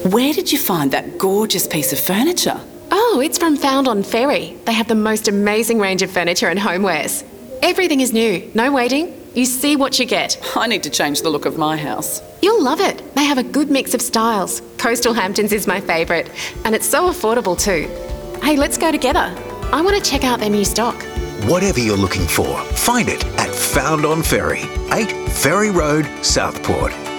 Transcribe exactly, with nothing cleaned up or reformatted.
Where did you find that gorgeous piece of furniture? Oh, it's from Found on Ferry. They have the most amazing range of furniture and homewares. Everything is new, no waiting. You see what you get. I need to change the look of my house. You'll love it. They have a good mix of styles. Coastal Hamptons is my favourite, and it's so affordable too. Hey, let's go together. I want to check out their new stock. Whatever you're looking for, find it at Found on Ferry, eight Ferry Road, Southport.